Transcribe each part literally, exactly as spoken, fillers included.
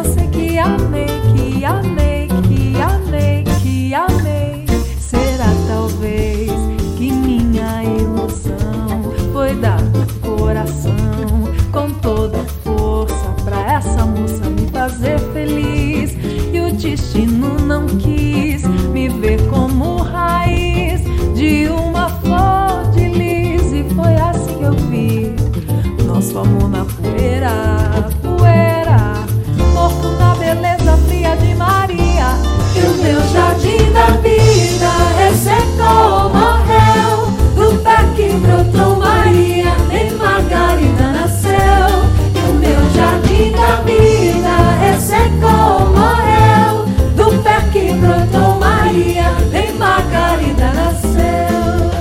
só sei que amei, que amei, que amei, que amei. Será talvez que minha ilusão foi dar meu coração com toda a força pra essa moça me fazer feliz. E o destino não quis me ver como raiz de uma flor de lis. E foi assim que eu vi nosso amor na poeira, poeira, morto na beleza fria de Maria. E o meu jardim da vida ressecou, morreu. Do pé que brotou Maria, nem Margarida nasceu. E o meu jardim da vida ressecou, morreu. Do pé que brotou Maria, nem Margarida nasceu.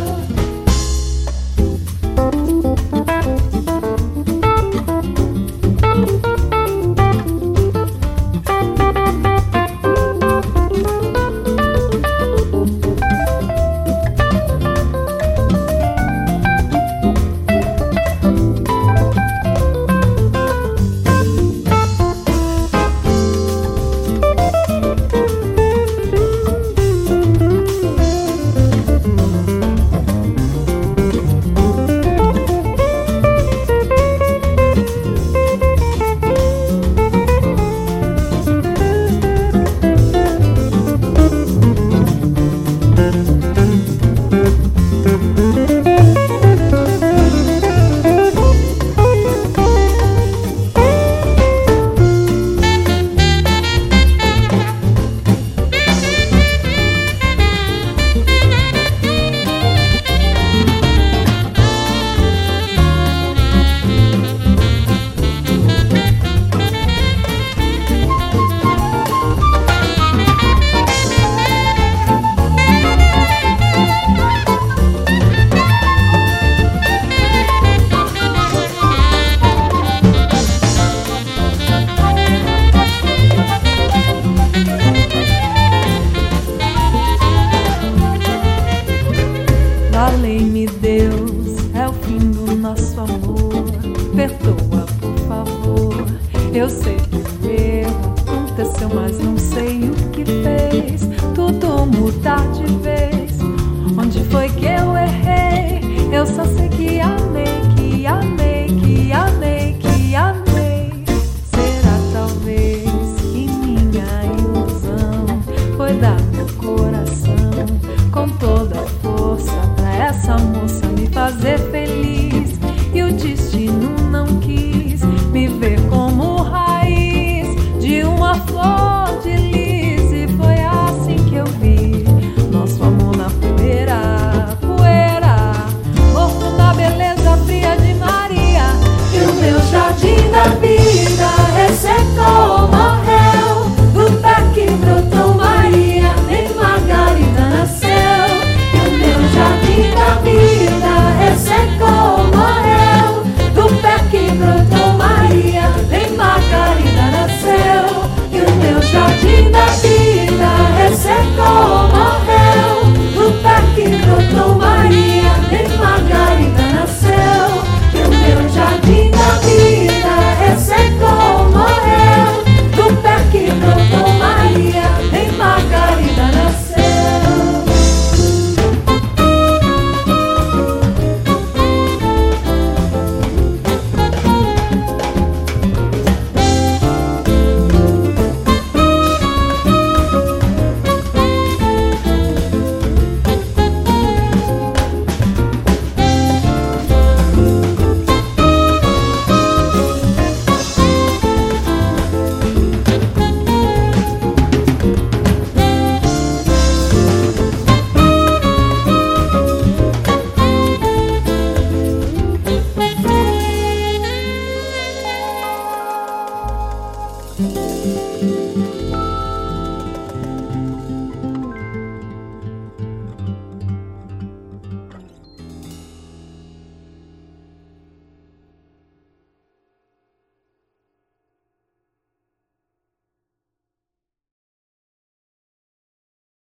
Valei-me Deus, é o fim do nosso amor. Perdoa, por favor. Eu sei que o erro aconteceu, mas não sei o que fez tudo mudar de vez. Onde foi que eu errei? Eu só sei que amei, que amei, que amei, que amei. Será talvez que minha ilusão foi dar meu coração com toda a força pra essa moça me fazer feliz. E o destino não quis me ver como raiz de uma flor de lis. E foi assim que eu vi nosso amor na poeira, poeira, morto na beleza fria de Maria. E o meu jardim da vida